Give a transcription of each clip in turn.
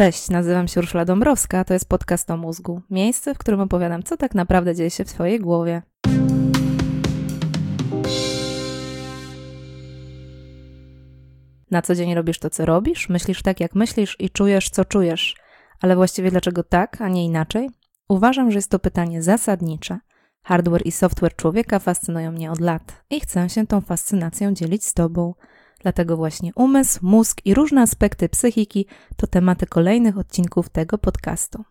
Cześć, nazywam się Urszula Dąbrowska, a to jest podcast o mózgu. Miejsce, w którym opowiadam, co tak naprawdę dzieje się w twojej głowie. Na co dzień robisz to, co robisz, myślisz tak, jak myślisz i czujesz, co czujesz. Ale właściwie dlaczego tak, a nie inaczej? Uważam, że jest to pytanie zasadnicze. Hardware i software człowieka fascynują mnie od lat i chcę się tą fascynacją dzielić z tobą. Dlatego właśnie umysł, mózg i różne aspekty psychiki to tematy kolejnych odcinków tego podcastu.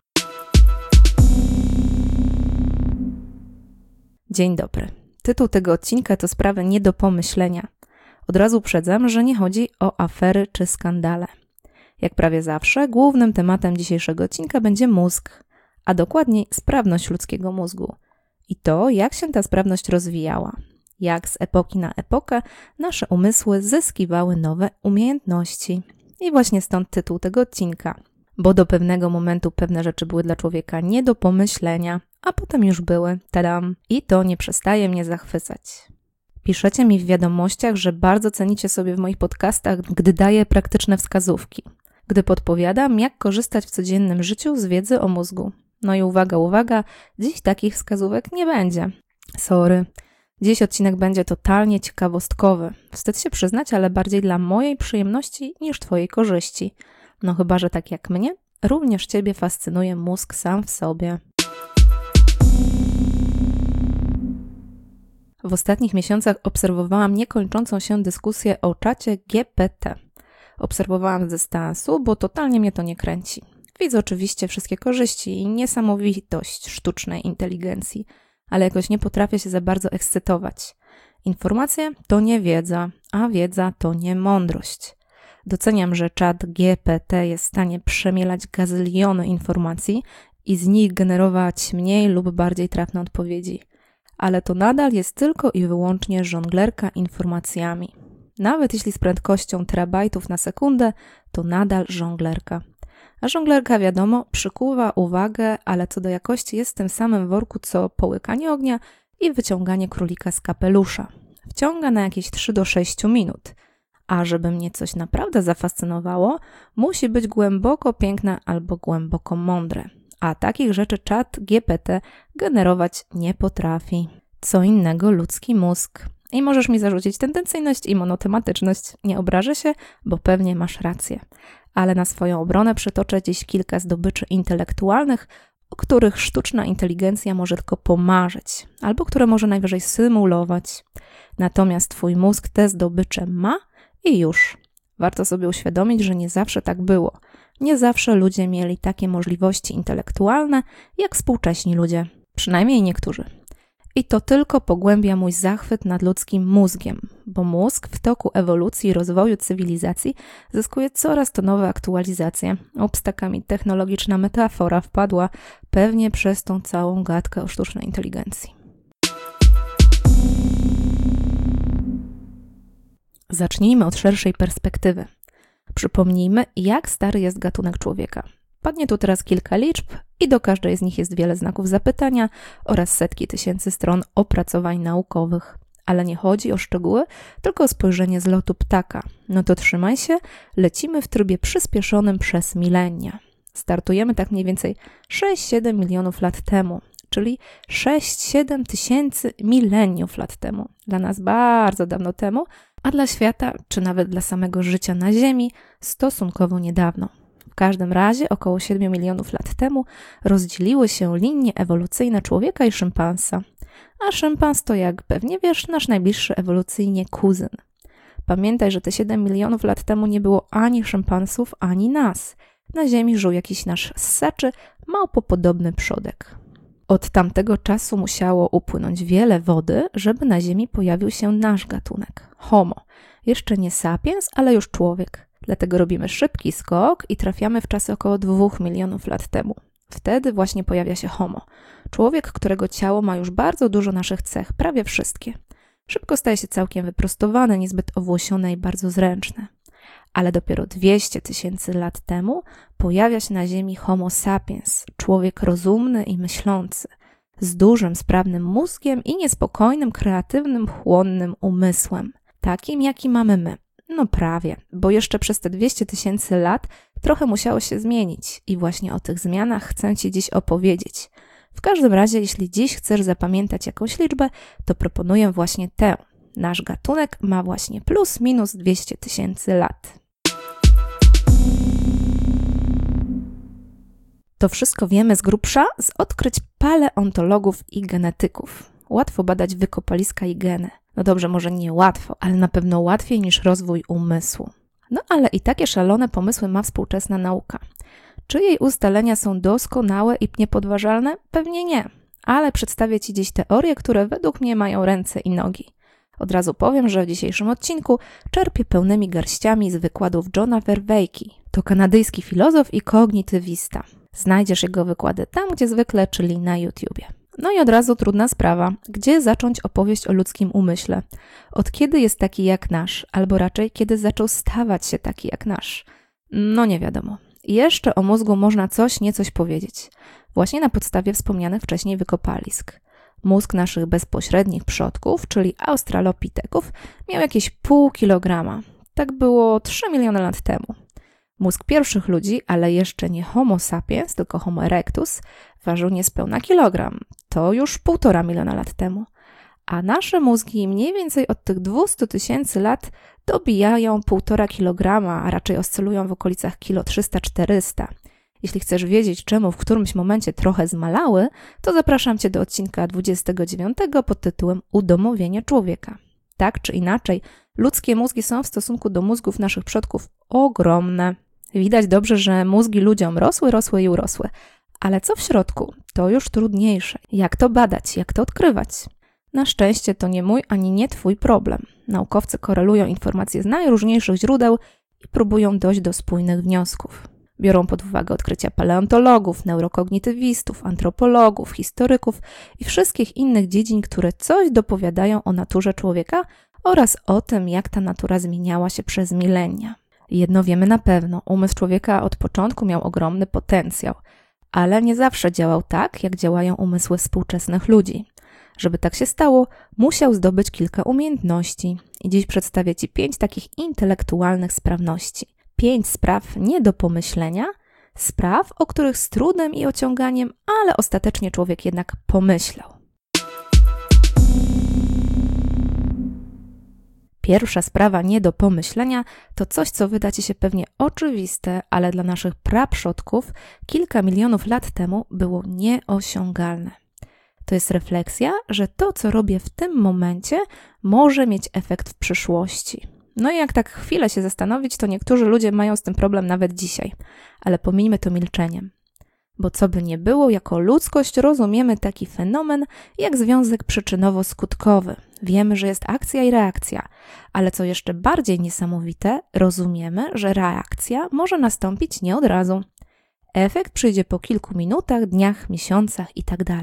Dzień dobry. Tytuł tego odcinka to sprawy nie do pomyślenia. Od razu uprzedzam, że nie chodzi o afery czy skandale. Jak prawie zawsze, głównym tematem dzisiejszego odcinka będzie mózg, a dokładniej sprawność ludzkiego mózgu. I to, jak się ta sprawność rozwijała. Jak z epoki na epokę nasze umysły zyskiwały nowe umiejętności. I właśnie stąd tytuł tego odcinka. Bo do pewnego momentu pewne rzeczy były dla człowieka nie do pomyślenia, a potem już były. Tadam! I to nie przestaje mnie zachwycać. Piszecie mi w wiadomościach, że bardzo cenicie sobie w moich podcastach, gdy daję praktyczne wskazówki. Gdy podpowiadam, jak korzystać w codziennym życiu z wiedzy o mózgu. No i uwaga, dziś takich wskazówek nie będzie. Sorry. Dziś odcinek będzie totalnie ciekawostkowy. Wstyd się przyznać, ale bardziej dla mojej przyjemności niż twojej korzyści. No chyba, że tak jak mnie, również ciebie fascynuje mózg sam w sobie. W ostatnich miesiącach obserwowałam niekończącą się dyskusję o czacie GPT. Obserwowałam z dystansu, bo totalnie mnie to nie kręci. Widzę oczywiście wszystkie korzyści i niesamowitość sztucznej inteligencji, ale jakoś nie potrafię się za bardzo ekscytować. Informacje to nie wiedza, a wiedza to nie mądrość. Doceniam, że czat GPT jest w stanie przemielać gazyliony informacji i z nich generować mniej lub bardziej trafne odpowiedzi. Ale to nadal jest tylko i wyłącznie żonglerka informacjami. Nawet jeśli z prędkością terabajtów na sekundę, to nadal żonglerka. A żonglerka, wiadomo, przykuwa uwagę, ale co do jakości jest w tym samym worku co połykanie ognia i wyciąganie królika z kapelusza. Wciąga na jakieś 3 do 6 minut. A żeby mnie coś naprawdę zafascynowało, musi być głęboko piękne albo głęboko mądre. A takich rzeczy czat GPT generować nie potrafi. Co innego ludzki mózg. I możesz mi zarzucić tendencyjność i monotematyczność. Nie obrażę się, bo pewnie masz rację. Ale na swoją obronę przytoczę dziś kilka zdobyczy intelektualnych, o których sztuczna inteligencja może tylko pomarzyć, albo które może najwyżej symulować. Natomiast twój mózg te zdobycze ma i już. Warto sobie uświadomić, że nie zawsze tak było. Nie zawsze ludzie mieli takie możliwości intelektualne, jak współcześni ludzie. Przynajmniej niektórzy. I to tylko pogłębia mój zachwyt nad ludzkim mózgiem, bo mózg w toku ewolucji i rozwoju cywilizacji zyskuje coraz to nowe aktualizacje. Ups, taka mi technologiczna metafora wpadła pewnie przez tą całą gadkę o sztucznej inteligencji. Zacznijmy od szerszej perspektywy. Przypomnijmy, jak stary jest gatunek człowieka. Padnie tu teraz kilka liczb i do każdej z nich jest wiele znaków zapytania oraz setki tysięcy stron opracowań naukowych. Ale nie chodzi o szczegóły, tylko o spojrzenie z lotu ptaka. No to trzymaj się, lecimy w trybie przyspieszonym przez milenia. Startujemy tak mniej więcej 6-7 milionów lat temu, czyli 6-7 tysięcy mileniów lat temu. Dla nas bardzo dawno temu, a dla świata, czy nawet dla samego życia na Ziemi, stosunkowo niedawno. W każdym razie około 7 milionów lat temu rozdzieliły się linie ewolucyjne człowieka i szympansa. A szympans to, jak pewnie wiesz, nasz najbliższy ewolucyjnie kuzyn. Pamiętaj, że te 7 milionów lat temu nie było ani szympansów, ani nas. Na Ziemi żył jakiś nasz ssaczy, małpopodobny przodek. Od tamtego czasu musiało upłynąć wiele wody, żeby na Ziemi pojawił się nasz gatunek. Homo. Jeszcze nie sapiens, ale już człowiek. Dlatego robimy szybki skok i trafiamy w czasy około 2 milionów lat temu. Wtedy właśnie pojawia się Homo. Człowiek, którego ciało ma już bardzo dużo naszych cech, prawie wszystkie. Szybko staje się całkiem wyprostowany, niezbyt owłosione i bardzo zręczne. Ale dopiero 200 tysięcy lat temu pojawia się na Ziemi Homo sapiens, człowiek rozumny i myślący, z dużym, sprawnym mózgiem i niespokojnym, kreatywnym, chłonnym umysłem, takim jaki mamy my. No prawie, bo jeszcze przez te 200 000 lat trochę musiało się zmienić i właśnie o tych zmianach chcę Ci dziś opowiedzieć. W każdym razie, jeśli dziś chcesz zapamiętać jakąś liczbę, to proponuję właśnie tę. Nasz gatunek ma właśnie plus minus 200 000 lat. To wszystko wiemy z grubsza z odkryć paleontologów i genetyków. Łatwo badać wykopaliska i geny. No dobrze, może nie łatwo, ale na pewno łatwiej niż rozwój umysłu. No ale i takie szalone pomysły ma współczesna nauka. Czy jej ustalenia są doskonałe i niepodważalne? Pewnie nie, ale przedstawię Ci dziś teorie, które według mnie mają ręce i nogi. Od razu powiem, że w dzisiejszym odcinku czerpię pełnymi garściami z wykładów Johna Verweyki. To kanadyjski filozof i kognitywista. Znajdziesz jego wykłady tam, gdzie zwykle, czyli na YouTubie. No i od razu trudna sprawa, gdzie zacząć opowieść o ludzkim umyśle? Od kiedy jest taki jak nasz, albo raczej kiedy zaczął stawać się taki jak nasz? No nie wiadomo. Jeszcze o mózgu można coś powiedzieć. Właśnie na podstawie wspomnianych wcześniej wykopalisk. Mózg naszych bezpośrednich przodków, czyli australopiteków, miał jakieś 0,5 kilograma. Tak było 3 miliony lat temu. Mózg pierwszych ludzi, ale jeszcze nie Homo sapiens, tylko Homo erectus, ważył niespełna kilogram. To już 1,5 miliona lat temu. A nasze mózgi mniej więcej od tych 200 000 lat dobijają 1,5 kilograma, a raczej oscylują w okolicach 300–400 kg. Jeśli chcesz wiedzieć, czemu w którymś momencie trochę zmalały, to zapraszam Cię do odcinka 29 pod tytułem Udomowienie człowieka. Tak czy inaczej, ludzkie mózgi są w stosunku do mózgów naszych przodków ogromne. Widać dobrze, że mózgi ludziom rosły i urosły. Ale co w środku? To już trudniejsze. Jak to badać? Jak to odkrywać? Na szczęście to nie mój ani nie Twój problem. Naukowcy korelują informacje z najróżniejszych źródeł i próbują dojść do spójnych wniosków. Biorą pod uwagę odkrycia paleontologów, neurokognitywistów, antropologów, historyków i wszystkich innych dziedzin, które coś dopowiadają o naturze człowieka oraz o tym, jak ta natura zmieniała się przez milenia. Jedno wiemy na pewno, umysł człowieka od początku miał ogromny potencjał, ale nie zawsze działał tak, jak działają umysły współczesnych ludzi. Żeby tak się stało, musiał zdobyć kilka umiejętności i dziś przedstawię Ci 5 takich intelektualnych sprawności. 5 spraw nie do pomyślenia, spraw, o których z trudem i ociąganiem, ale ostatecznie człowiek jednak pomyślał. Pierwsza sprawa nie do pomyślenia to coś, co wyda Ci się pewnie oczywiste, ale dla naszych praprzodków kilka milionów lat temu było nieosiągalne. To jest refleksja, że to, co robię w tym momencie, może mieć efekt w przyszłości. No i jak tak chwilę się zastanowić, to niektórzy ludzie mają z tym problem nawet dzisiaj, ale pomińmy to milczeniem. Bo co by nie było, jako ludzkość rozumiemy taki fenomen jak związek przyczynowo-skutkowy. Wiemy, że jest akcja i reakcja, ale co jeszcze bardziej niesamowite, rozumiemy, że reakcja może nastąpić nie od razu. Efekt przyjdzie po kilku minutach, dniach, miesiącach itd.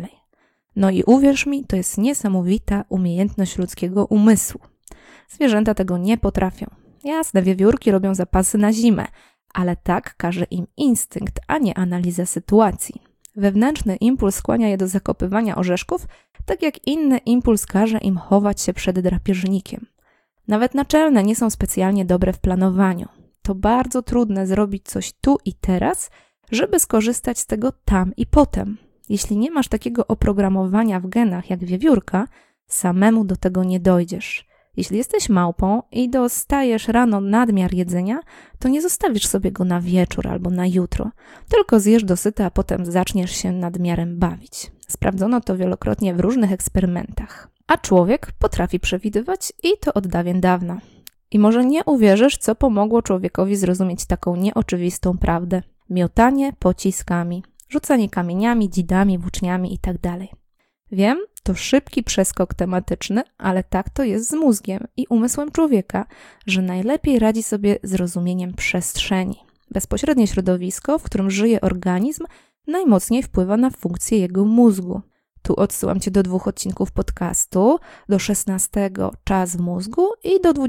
No i uwierz mi, to jest niesamowita umiejętność ludzkiego umysłu. Zwierzęta tego nie potrafią. Jasne, wiewiórki robią zapasy na zimę, ale tak każe im instynkt, a nie analiza sytuacji. Wewnętrzny impuls skłania je do zakopywania orzeszków, tak jak inny impuls każe im chować się przed drapieżnikiem. Nawet naczelne nie są specjalnie dobre w planowaniu. To bardzo trudne zrobić coś tu i teraz, żeby skorzystać z tego tam i potem. Jeśli nie masz takiego oprogramowania w genach jak wiewiórka, samemu do tego nie dojdziesz. Jeśli jesteś małpą i dostajesz rano nadmiar jedzenia, to nie zostawisz sobie go na wieczór albo na jutro, tylko zjesz dosyta, a potem zaczniesz się nadmiarem bawić. Sprawdzono to wielokrotnie w różnych eksperymentach. A człowiek potrafi przewidywać i to od dawien dawna. I może nie uwierzysz, co pomogło człowiekowi zrozumieć taką nieoczywistą prawdę. Miotanie pociskami, rzucanie kamieniami, dzidami, włóczniami itd. Wiem, to szybki przeskok tematyczny, ale tak to jest z mózgiem i umysłem człowieka, że najlepiej radzi sobie z rozumieniem przestrzeni. Bezpośrednie środowisko, w którym żyje organizm, najmocniej wpływa na funkcję jego mózgu. Tu odsyłam Cię do 2 odcinków podcastu, do 16 Czas w mózgu i do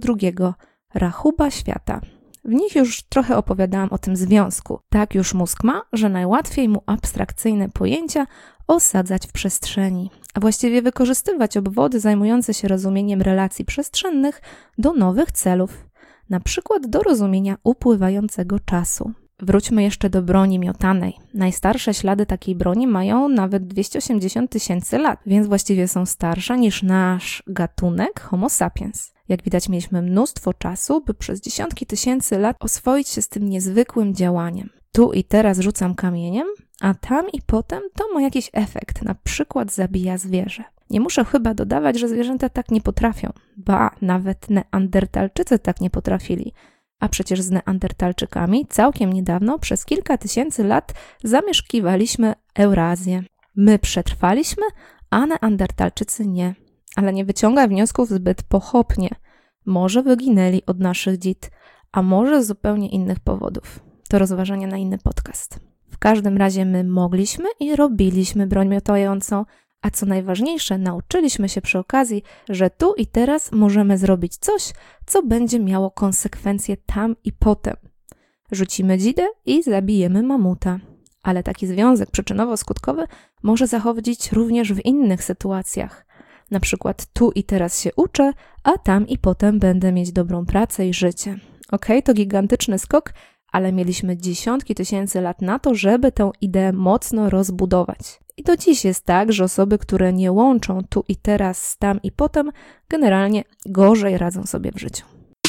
22 Rachuba świata. W nich już trochę opowiadałam o tym związku. Tak już mózg ma, że najłatwiej mu abstrakcyjne pojęcia osadzać w przestrzeni, a właściwie wykorzystywać obwody zajmujące się rozumieniem relacji przestrzennych do nowych celów. na przykład do rozumienia upływającego czasu. Wróćmy jeszcze do broni miotanej. Najstarsze ślady takiej broni mają nawet 280 000 lat, więc właściwie są starsze niż nasz gatunek Homo sapiens. Jak widać, mieliśmy mnóstwo czasu, by przez dziesiątki tysięcy lat oswoić się z tym niezwykłym działaniem. Tu i teraz rzucam kamieniem, a tam i potem to ma jakiś efekt, na przykład zabija zwierzę. Nie muszę chyba dodawać, że zwierzęta tak nie potrafią. Ba, nawet Neandertalczycy tak nie potrafili. A przecież z Neandertalczykami całkiem niedawno przez kilka tysięcy lat zamieszkiwaliśmy Eurazję. My przetrwaliśmy, a Neandertalczycy nie. Ale nie wyciągaj wniosków zbyt pochopnie. Może wyginęli od naszych dzid, a może z zupełnie innych powodów. To rozważanie na inny podcast. W każdym razie my mogliśmy i robiliśmy broń miotającą, a co najważniejsze, nauczyliśmy się przy okazji, że tu i teraz możemy zrobić coś, co będzie miało konsekwencje tam i potem. Rzucimy dzidę i zabijemy mamuta. Ale taki związek przyczynowo-skutkowy może zachodzić również w innych sytuacjach. Na przykład tu i teraz się uczę, a tam i potem będę mieć dobrą pracę i życie. Okej, to gigantyczny skok, ale mieliśmy dziesiątki tysięcy lat na to, żeby tę ideę mocno rozbudować. I do dziś jest tak, że osoby, które nie łączą tu i teraz z tam i potem, generalnie gorzej radzą sobie w życiu.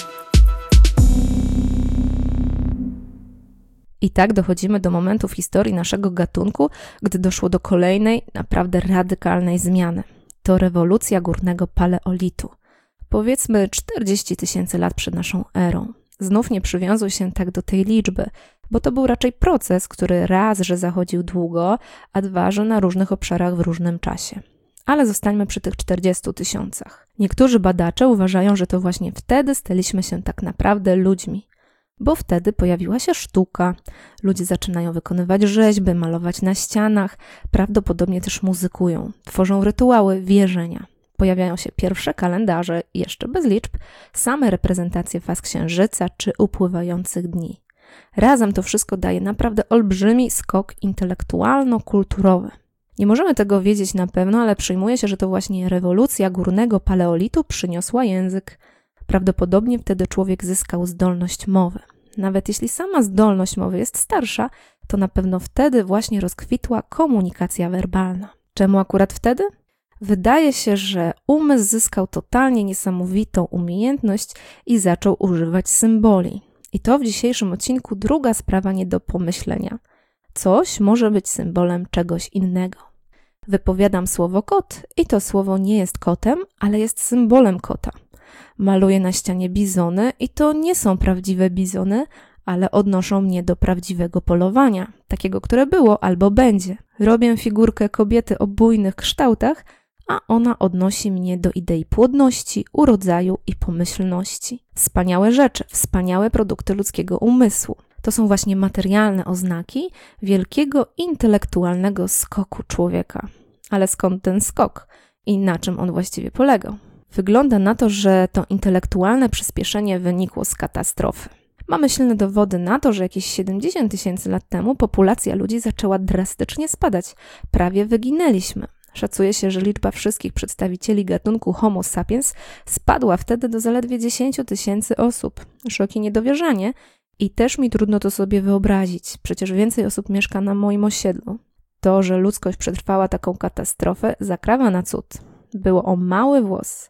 I tak dochodzimy do momentu w historii naszego gatunku, gdy doszło do kolejnej, naprawdę radykalnej zmiany. To rewolucja górnego paleolitu. Powiedzmy 40 000 lat przed naszą erą. Znów nie przywiązuj się tak do tej liczby, bo to był raczej proces, który raz, że zachodził długo, a dwa, że na różnych obszarach w różnym czasie. Ale zostańmy przy tych 40 000. Niektórzy badacze uważają, że to właśnie wtedy staliśmy się tak naprawdę ludźmi, bo wtedy pojawiła się sztuka. Ludzie zaczynają wykonywać rzeźby, malować na ścianach, prawdopodobnie też muzykują, tworzą rytuały, wierzenia. Pojawiają się pierwsze kalendarze, jeszcze bez liczb, same reprezentacje faz księżyca czy upływających dni. Razem to wszystko daje naprawdę olbrzymi skok intelektualno-kulturowy. Nie możemy tego wiedzieć na pewno, ale przyjmuje się, że to właśnie rewolucja górnego paleolitu przyniosła język. Prawdopodobnie wtedy człowiek zyskał zdolność mowy. Nawet jeśli sama zdolność mowy jest starsza, to na pewno wtedy właśnie rozkwitła komunikacja werbalna. Czemu akurat wtedy? Wydaje się, że umysł zyskał totalnie niesamowitą umiejętność i zaczął używać symboli. I to w dzisiejszym odcinku druga sprawa nie do pomyślenia. Coś może być symbolem czegoś innego. Wypowiadam słowo kot i to słowo nie jest kotem, ale jest symbolem kota. Maluję na ścianie bizony i to nie są prawdziwe bizony, ale odnoszą mnie do prawdziwego polowania, takiego, które było albo będzie. Robię figurkę kobiety o bujnych kształtach, a ona odnosi mnie do idei płodności, urodzaju i pomyślności. Wspaniałe rzeczy, wspaniałe produkty ludzkiego umysłu. To są właśnie materialne oznaki wielkiego intelektualnego skoku człowieka. Ale skąd ten skok i na czym on właściwie polegał? Wygląda na to, że to intelektualne przyspieszenie wynikło z katastrofy. Mamy silne dowody na to, że jakieś 70 000 lat temu populacja ludzi zaczęła drastycznie spadać. Prawie wyginęliśmy. Szacuje się, że liczba wszystkich przedstawicieli gatunku Homo sapiens spadła wtedy do zaledwie 10 000 osób. Szok i niedowierzanie. I też mi trudno to sobie wyobrazić. Przecież więcej osób mieszka na moim osiedlu. To, że ludzkość przetrwała taką katastrofę, zakrawa na cud. Było o mały włos.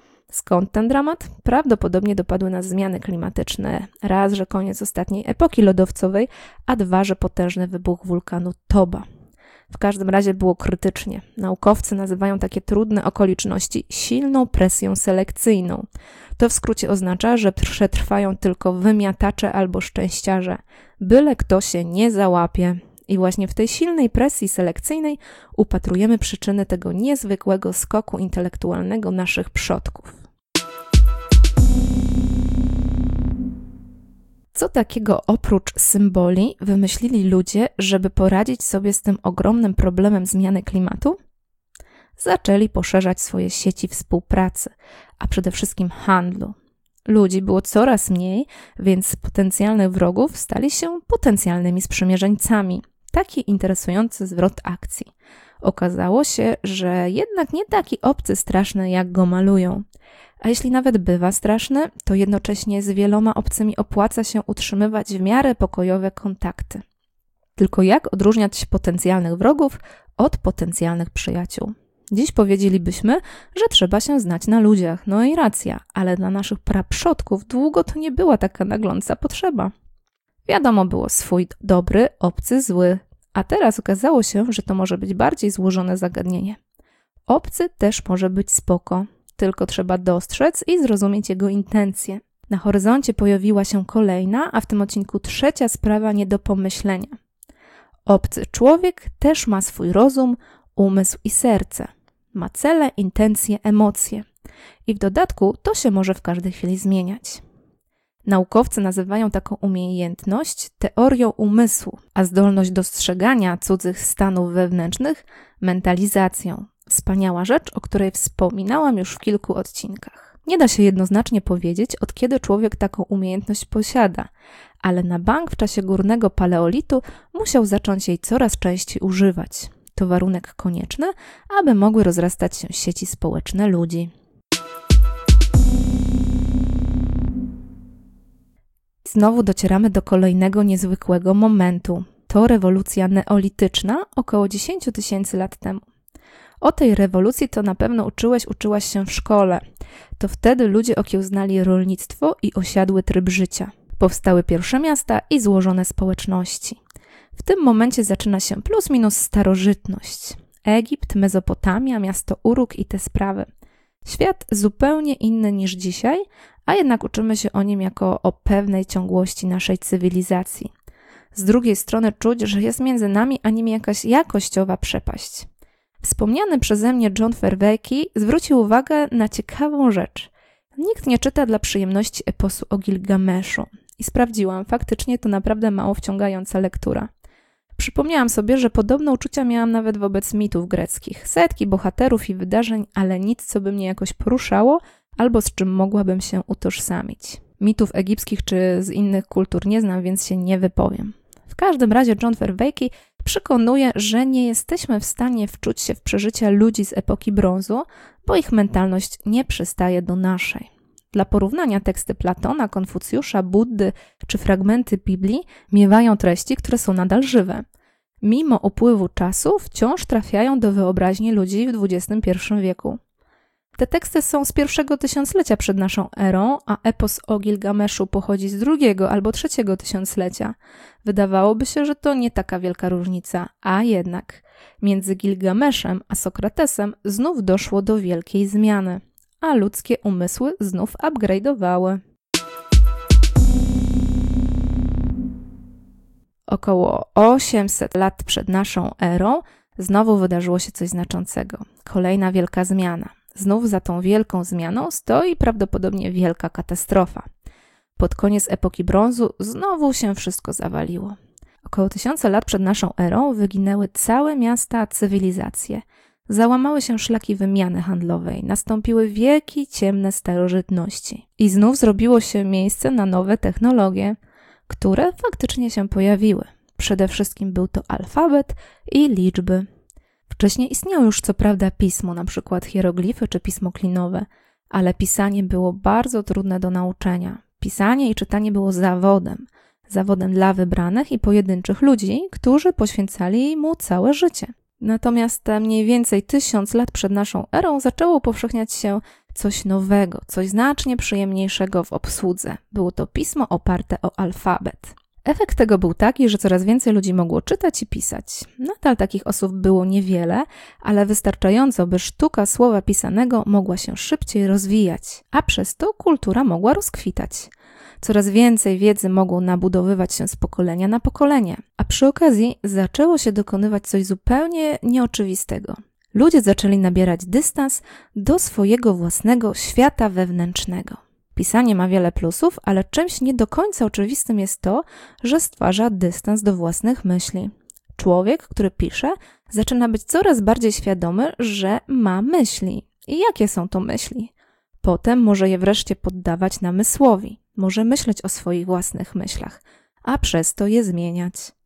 Skąd ten dramat? Prawdopodobnie dopadły nas zmiany klimatyczne. Raz, że koniec ostatniej epoki lodowcowej, a dwa, że potężny wybuch wulkanu Toba. W każdym razie było krytycznie. Naukowcy nazywają takie trudne okoliczności silną presją selekcyjną. To w skrócie oznacza, że przetrwają tylko wymiatacze albo szczęściarze. Byle kto się nie załapie. I właśnie w tej silnej presji selekcyjnej upatrujemy przyczyny tego niezwykłego skoku intelektualnego naszych przodków. Co takiego oprócz symboli wymyślili ludzie, żeby poradzić sobie z tym ogromnym problemem zmiany klimatu? Zaczęli poszerzać swoje sieci współpracy, a przede wszystkim handlu. Ludzi było coraz mniej, więc potencjalnych wrogów stali się potencjalnymi sprzymierzeńcami. Taki interesujący zwrot akcji. Okazało się, że jednak nie taki obcy straszny, jak go malują. A jeśli nawet bywa straszny, to jednocześnie z wieloma obcymi opłaca się utrzymywać w miarę pokojowe kontakty. Tylko jak odróżniać potencjalnych wrogów od potencjalnych przyjaciół? Dziś powiedzielibyśmy, że trzeba się znać na ludziach. No i racja, ale dla naszych praprzodków długo to nie była taka nagląca potrzeba. Wiadomo było swój dobry, obcy, zły, a teraz okazało się, że to może być bardziej złożone zagadnienie. Obcy też może być spoko, tylko trzeba dostrzec i zrozumieć jego intencje. Na horyzoncie pojawiła się kolejna, a w tym odcinku trzecia sprawa nie do pomyślenia. Obcy człowiek też ma swój rozum, umysł i serce. Ma cele, intencje, emocje. I w dodatku to się może w każdej chwili zmieniać. Naukowcy nazywają taką umiejętność teorią umysłu, a zdolność dostrzegania cudzych stanów wewnętrznych mentalizacją. Wspaniała rzecz, o której wspominałam już w kilku odcinkach. Nie da się jednoznacznie powiedzieć, od kiedy człowiek taką umiejętność posiada, ale na bank w czasie górnego paleolitu musiał zacząć jej coraz częściej używać. To warunek konieczny, aby mogły rozrastać się sieci społeczne ludzi. Znowu docieramy do kolejnego niezwykłego momentu. To rewolucja neolityczna około 10 000 lat temu. O tej rewolucji to na pewno uczyłaś się w szkole. To wtedy ludzie okiełznali rolnictwo i osiadły tryb życia. Powstały pierwsze miasta i złożone społeczności. W tym momencie zaczyna się plus minus starożytność. Egipt, Mezopotamia, miasto Uruk i te sprawy. Świat zupełnie inny niż dzisiaj, a jednak uczymy się o nim jako o pewnej ciągłości naszej cywilizacji. Z drugiej strony czuć, że jest między nami a nimi jakaś jakościowa przepaść. Wspomniany przeze mnie John Vervaeke zwrócił uwagę na ciekawą rzecz. Nikt nie czyta dla przyjemności eposu o Gilgameszu. I sprawdziłam, faktycznie to naprawdę mało wciągająca lektura. Przypomniałam sobie, że podobne uczucia miałam nawet wobec mitów greckich. Setki bohaterów i wydarzeń, ale nic, co by mnie jakoś poruszało, albo z czym mogłabym się utożsamić. Mitów egipskich czy z innych kultur nie znam, więc się nie wypowiem. W każdym razie John Vervaeke przekonuje, że nie jesteśmy w stanie wczuć się w przeżycia ludzi z epoki brązu, bo ich mentalność nie przystaje do naszej. Dla porównania teksty Platona, Konfucjusza, Buddy czy fragmenty Biblii miewają treści, które są nadal żywe. Mimo upływu czasu wciąż trafiają do wyobraźni ludzi w XXI wieku. Te teksty są z pierwszego tysiąclecia przed naszą erą, a epos o Gilgameszu pochodzi z drugiego albo trzeciego tysiąclecia. Wydawałoby się, że to nie taka wielka różnica, a jednak między Gilgameszem a Sokratesem znów doszło do wielkiej zmiany, a ludzkie umysły znów upgrade'owały. Około 800 lat przed naszą erą znowu wydarzyło się coś znaczącego. Kolejna wielka zmiana. Znów za tą wielką zmianą stoi prawdopodobnie wielka katastrofa. Pod koniec epoki brązu znowu się wszystko zawaliło. Około 1000 lat przed naszą erą wyginęły całe miasta, cywilizacje. Załamały się szlaki wymiany handlowej, nastąpiły wieki, ciemne starożytności. I znów zrobiło się miejsce na nowe technologie, które faktycznie się pojawiły. Przede wszystkim był to alfabet i liczby. Wcześniej istniało już co prawda pismo, na przykład hieroglify czy pismo klinowe, ale pisanie było bardzo trudne do nauczenia. Pisanie i czytanie było zawodem dla wybranych i pojedynczych ludzi, którzy poświęcali mu całe życie. Natomiast mniej więcej 1000 lat przed naszą erą zaczęło upowszechniać się coś nowego, coś znacznie przyjemniejszego w obsłudze. Było to pismo oparte o alfabet. Efekt tego był taki, że coraz więcej ludzi mogło czytać i pisać. Nadal takich osób było niewiele, ale wystarczająco, by sztuka słowa pisanego mogła się szybciej rozwijać, a przez to kultura mogła rozkwitać. Coraz więcej wiedzy mogło nabudowywać się z pokolenia na pokolenie, a przy okazji zaczęło się dokonywać coś zupełnie nieoczywistego. Ludzie zaczęli nabierać dystans do swojego własnego świata wewnętrznego. Pisanie ma wiele plusów, ale czymś nie do końca oczywistym jest to, że stwarza dystans do własnych myśli. Człowiek, który pisze, zaczyna być coraz bardziej świadomy, że ma myśli. I jakie są to myśli? Potem może je wreszcie poddawać namysłowi. Może myśleć o swoich własnych myślach, a przez to je zmieniać.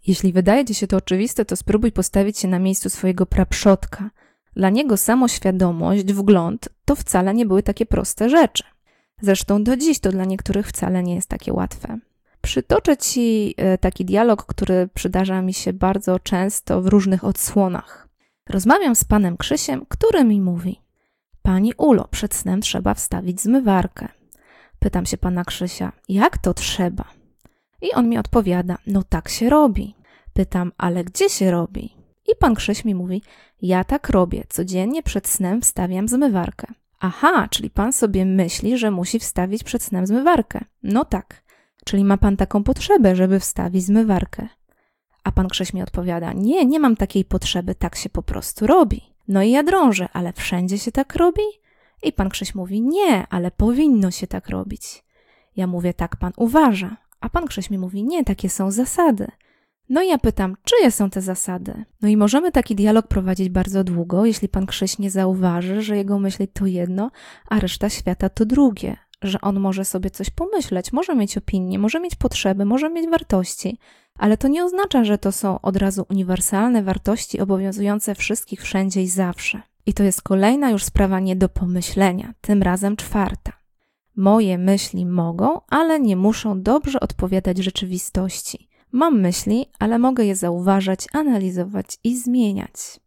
Jeśli wydaje ci się to oczywiste, to spróbuj postawić się na miejscu swojego praprzodka. Dla niego samoświadomość, wgląd to wcale nie były takie proste rzeczy. Zresztą do dziś to dla niektórych wcale nie jest takie łatwe. Przytoczę ci taki dialog, który przydarza mi się bardzo często w różnych odsłonach. Rozmawiam z panem Krzysiem, który mi mówi: Pani Ulo, przed snem trzeba wstawić zmywarkę. Pytam się pana Krzysia: jak to trzeba? I on mi odpowiada: no tak się robi. Pytam: ale gdzie się robi? I pan Krzyś mi mówi: ja tak robię, codziennie przed snem wstawiam zmywarkę. Aha, czyli pan sobie myśli, że musi wstawić przed snem zmywarkę. No tak, czyli ma pan taką potrzebę, żeby wstawić zmywarkę. A pan Krzyś mi odpowiada: nie mam takiej potrzeby, tak się po prostu robi. No i ja drążę: ale wszędzie się tak robi? I pan Krzyś mówi: nie, ale powinno się tak robić. Ja mówię: tak pan uważa. A pan Krzyś mi mówi: nie, takie są zasady. No i ja pytam: czyje są te zasady? No i możemy taki dialog prowadzić bardzo długo, jeśli pan Krzyś nie zauważy, że jego myśli to jedno, a reszta świata to drugie. Że on może sobie coś pomyśleć, może mieć opinię, może mieć potrzeby, może mieć wartości, ale to nie oznacza, że to są od razu uniwersalne wartości obowiązujące wszystkich wszędzie i zawsze. I to jest kolejna już sprawa nie do pomyślenia, tym razem 4. Moje myśli mogą, ale nie muszą dobrze odpowiadać rzeczywistości. Mam myśli, ale mogę je zauważać, analizować i zmieniać.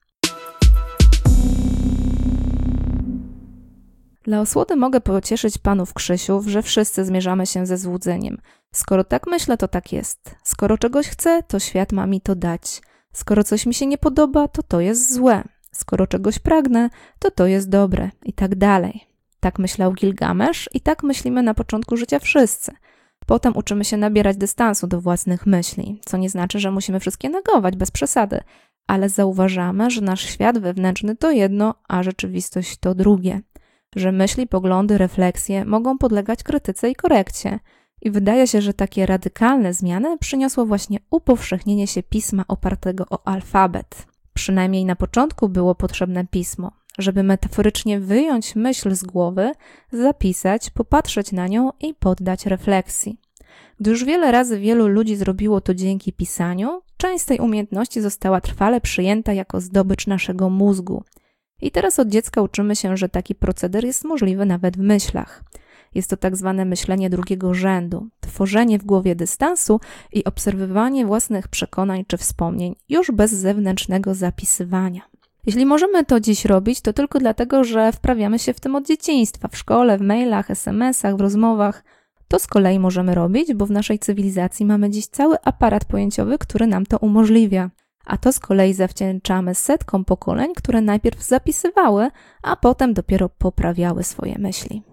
Dla osłody mogę pocieszyć panów Krzysiów, że wszyscy zmierzamy się ze złudzeniem. Skoro tak myślę, to tak jest. Skoro czegoś chcę, to świat ma mi to dać. Skoro coś mi się nie podoba, to to jest złe. Skoro czegoś pragnę, to to jest dobre. I tak dalej. Tak myślał Gilgamesz i tak myślimy na początku życia wszyscy. Potem uczymy się nabierać dystansu do własnych myśli, co nie znaczy, że musimy wszystkie negować bez przesady, ale zauważamy, że nasz świat wewnętrzny to jedno, a rzeczywistość to drugie. Że myśli, poglądy, refleksje mogą podlegać krytyce i korekcie. I wydaje się, że takie radykalne zmiany przyniosło właśnie upowszechnienie się pisma opartego o alfabet. Przynajmniej na początku było potrzebne pismo, żeby metaforycznie wyjąć myśl z głowy, zapisać, popatrzeć na nią i poddać refleksji. Gdy już wiele razy wielu ludzi zrobiło to dzięki pisaniu, część z tej umiejętności została trwale przyjęta jako zdobycz naszego mózgu. I teraz od dziecka uczymy się, że taki proceder jest możliwy nawet w myślach. Jest to tak zwane myślenie drugiego rzędu, tworzenie w głowie dystansu i obserwowanie własnych przekonań czy wspomnień, już bez zewnętrznego zapisywania. Jeśli możemy to dziś robić, to tylko dlatego, że wprawiamy się w tym od dzieciństwa, w szkole, w mailach, SMS-ach, w rozmowach. To z kolei możemy robić, bo w naszej cywilizacji mamy dziś cały aparat pojęciowy, który nam to umożliwia. A to z kolei zawdzięczamy setkom pokoleń, które najpierw zapisywały, a potem dopiero poprawiały swoje myśli.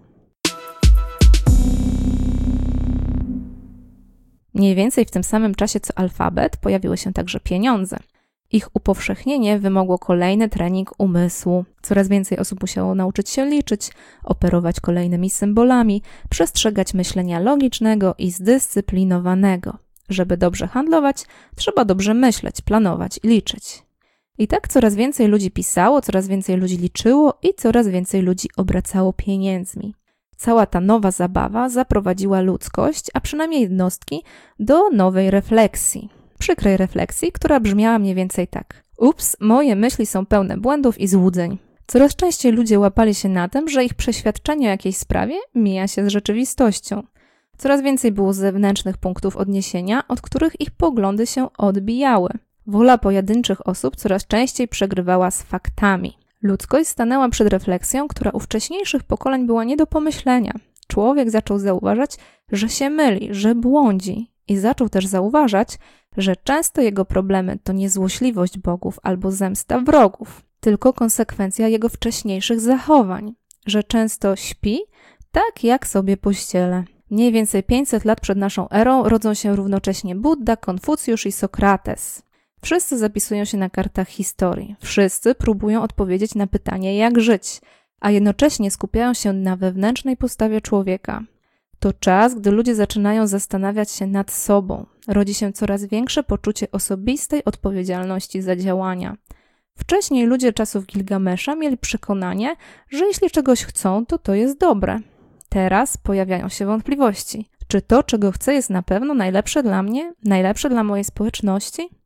Mniej więcej w tym samym czasie co alfabet pojawiły się także pieniądze. Ich upowszechnienie wymogło kolejny trening umysłu. Coraz więcej osób musiało nauczyć się liczyć, operować kolejnymi symbolami, przestrzegać myślenia logicznego i zdyscyplinowanego. Żeby dobrze handlować, trzeba dobrze myśleć, planować i liczyć. I tak coraz więcej ludzi pisało, coraz więcej ludzi liczyło i coraz więcej ludzi obracało pieniędzmi. Cała ta nowa zabawa zaprowadziła ludzkość, a przynajmniej jednostki, do nowej refleksji. Przykrej refleksji, która brzmiała mniej więcej tak: ups, moje myśli są pełne błędów i złudzeń. Coraz częściej ludzie łapali się na tym, że ich przeświadczenie o jakiejś sprawie mija się z rzeczywistością. Coraz więcej było zewnętrznych punktów odniesienia, od których ich poglądy się odbijały. Wola pojedynczych osób coraz częściej przegrywała z faktami. Ludzkość stanęła przed refleksją, która u wcześniejszych pokoleń była nie do pomyślenia. Człowiek zaczął zauważać, że się myli, że błądzi i zaczął też zauważać, że często jego problemy to nie złośliwość bogów albo zemsta wrogów, tylko konsekwencja jego wcześniejszych zachowań, że często śpi tak jak sobie pościele. Mniej więcej 500 lat przed naszą erą rodzą się równocześnie Budda, Konfucjusz i Sokrates. Wszyscy zapisują się na kartach historii. Wszyscy próbują odpowiedzieć na pytanie, jak żyć, a jednocześnie skupiają się na wewnętrznej postawie człowieka. To czas, gdy ludzie zaczynają zastanawiać się nad sobą. Rodzi się coraz większe poczucie osobistej odpowiedzialności za działania. Wcześniej ludzie czasów Gilgamesza mieli przekonanie, że jeśli czegoś chcą, to to jest dobre. Teraz pojawiają się wątpliwości. Czy to, czego chcę, jest na pewno najlepsze dla mnie, najlepsze dla mojej społeczności?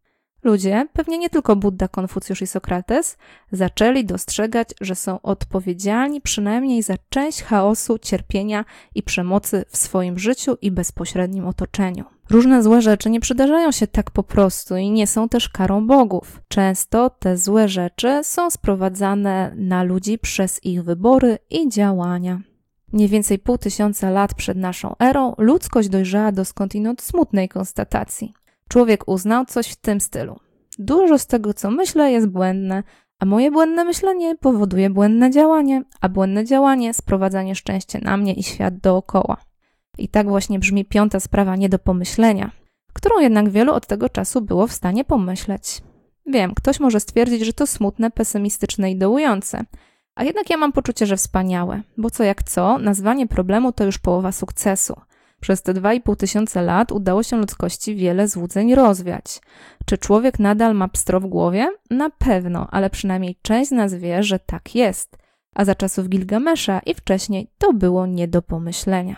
Ludzie, pewnie nie tylko Budda, Konfucjusz i Sokrates, zaczęli dostrzegać, że są odpowiedzialni przynajmniej za część chaosu, cierpienia i przemocy w swoim życiu i bezpośrednim otoczeniu. Różne złe rzeczy nie przydarzają się tak po prostu i nie są też karą bogów. Często te złe rzeczy są sprowadzane na ludzi przez ich wybory i działania. Mniej więcej 500 lat przed naszą erą ludzkość dojrzała do skądinąd smutnej konstatacji. Człowiek uznał coś w tym stylu. Dużo z tego, co myślę, jest błędne, a moje błędne myślenie powoduje błędne działanie, a błędne działanie sprowadza nieszczęście na mnie i świat dookoła. I tak właśnie brzmi 5. sprawa nie do pomyślenia, którą jednak wielu od tego czasu było w stanie pomyśleć. Wiem, ktoś może stwierdzić, że to smutne, pesymistyczne i dołujące, a jednak ja mam poczucie, że wspaniałe, bo co jak co, nazwanie problemu to już połowa sukcesu. Przez te 2500 lat udało się ludzkości wiele złudzeń rozwiać. Czy człowiek nadal ma pstro w głowie? Na pewno, ale przynajmniej część z nas wie, że tak jest. A za czasów Gilgamesza i wcześniej to było nie do pomyślenia.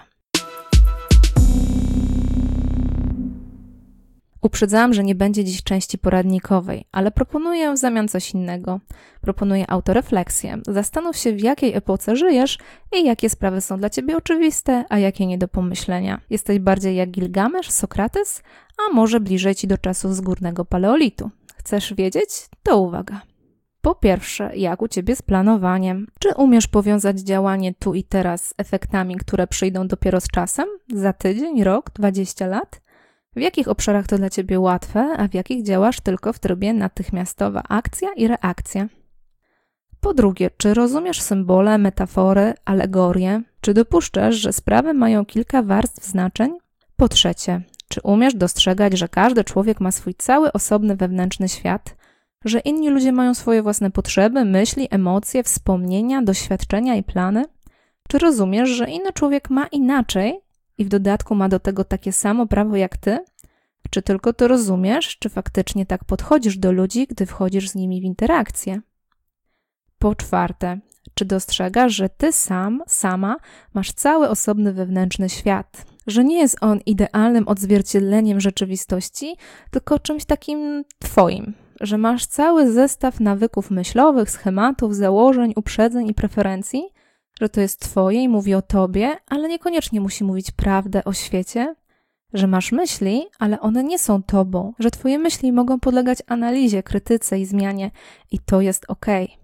Uprzedzałam, że nie będzie dziś części poradnikowej, ale proponuję w zamian coś innego. Proponuję autorefleksję. Zastanów się, w jakiej epoce żyjesz i jakie sprawy są dla ciebie oczywiste, a jakie nie do pomyślenia. Jesteś bardziej jak Gilgamesz, Sokrates, a może bliżej ci do czasów z górnego paleolitu. Chcesz wiedzieć? To uwaga. Po pierwsze, jak u ciebie z planowaniem? Czy umiesz powiązać działanie tu i teraz z efektami, które przyjdą dopiero z czasem? Za tydzień, rok, 20 lat? W jakich obszarach to dla ciebie łatwe, a w jakich działasz tylko w trybie natychmiastowa akcja i reakcja? Po drugie, czy rozumiesz symbole, metafory, alegorie? Czy dopuszczasz, że sprawy mają kilka warstw znaczeń? Po trzecie, czy umiesz dostrzegać, że każdy człowiek ma swój cały osobny wewnętrzny świat? Że inni ludzie mają swoje własne potrzeby, myśli, emocje, wspomnienia, doświadczenia i plany? Czy rozumiesz, że inny człowiek ma inaczej i w dodatku ma do tego takie samo prawo jak ty? Czy tylko to rozumiesz, czy faktycznie tak podchodzisz do ludzi, gdy wchodzisz z nimi w interakcję? Po czwarte, czy dostrzegasz, że ty sama masz cały osobny wewnętrzny świat? Że nie jest on idealnym odzwierciedleniem rzeczywistości, tylko czymś takim twoim. Że masz cały zestaw nawyków myślowych, schematów, założeń, uprzedzeń i preferencji? Że to jest twoje i mówi o tobie, ale niekoniecznie musi mówić prawdę o świecie? Że masz myśli, ale one nie są tobą, że twoje myśli mogą podlegać analizie, krytyce i zmianie i to jest okej.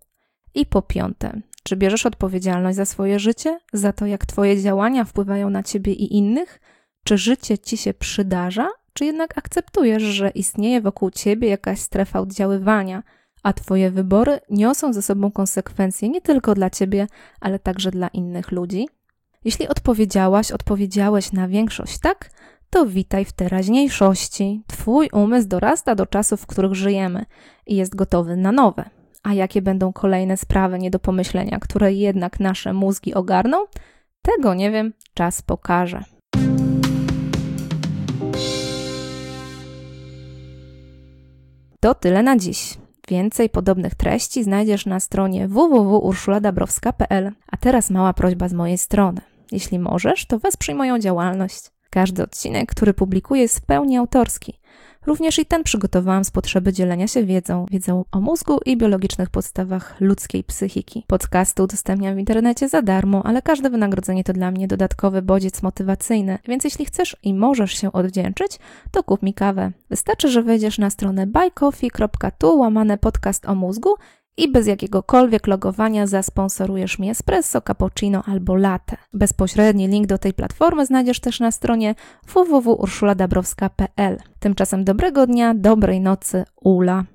I po piąte, czy bierzesz odpowiedzialność za swoje życie, za to jak twoje działania wpływają na ciebie i innych? Czy życie ci się przydarza, czy jednak akceptujesz, że istnieje wokół ciebie jakaś strefa oddziaływania, a twoje wybory niosą ze sobą konsekwencje nie tylko dla ciebie, ale także dla innych ludzi? Jeśli odpowiedziałeś na większość tak, to witaj w teraźniejszości. Twój umysł dorasta do czasów, w których żyjemy i jest gotowy na nowe. A jakie będą kolejne sprawy nie do pomyślenia, które jednak nasze mózgi ogarną? Tego nie wiem, czas pokaże. To tyle na dziś. Więcej podobnych treści znajdziesz na stronie www.urszuladabrowska.pl. A teraz mała prośba z mojej strony. Jeśli możesz, to wesprzyj moją działalność. Każdy odcinek, który publikuję, jest w pełni autorski. Również i ten przygotowałam z potrzeby dzielenia się wiedzą o mózgu i biologicznych podstawach ludzkiej psychiki. Podcasty udostępniam w internecie za darmo, ale każde wynagrodzenie to dla mnie dodatkowy bodziec motywacyjny, więc jeśli chcesz i możesz się odwdzięczyć, to kup mi kawę. Wystarczy, że wejdziesz na stronę buycoffee.tu/podcast o mózgu i bez jakiegokolwiek logowania zasponsorujesz mi espresso, cappuccino albo latte. Bezpośredni link do tej platformy znajdziesz też na stronie www.urszuladabrowska.pl. Tymczasem dobrego dnia, dobrej nocy, Ula.